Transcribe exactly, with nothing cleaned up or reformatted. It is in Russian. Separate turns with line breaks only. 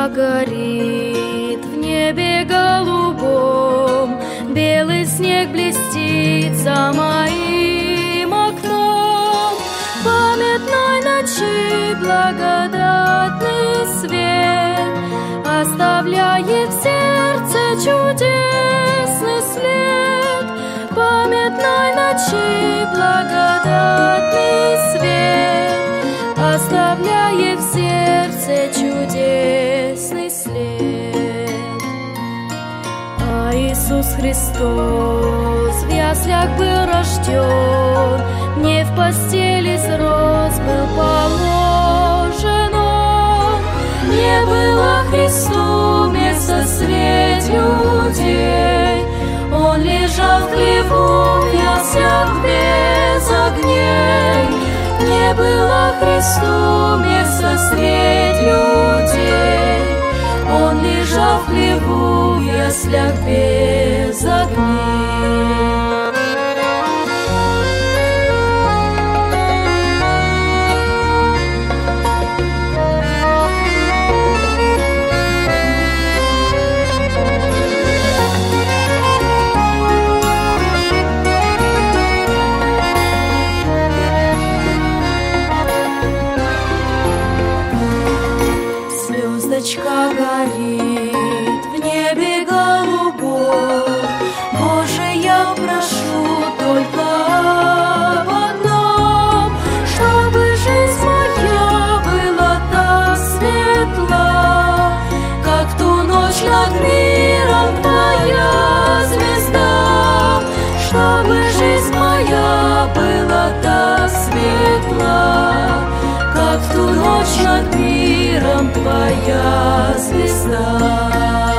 звездочка горит в небе голубом, белый снег блестит за моим окном. Памятной ночи благодатный свет оставляет в сердце чудесный след. Памятной ночи благодатный свет оставляет в сердце чудесный след. А Иисус Христос в яслях был рожден, не в постели срос был положен он. Не было Христу места средь людей, он лежал в хлеву в яслях без огней. Не было Христу места средь людей, он лежал в хлеву в яслях без огней. Звездочка горит в небе голубом, Боже, я прошу только об одном, чтобы жизнь моя была так светла, как в ту ночь над миром твоя звезда. Чтобы жизнь моя была так светла, как в ту ночь над миром твоя звезда.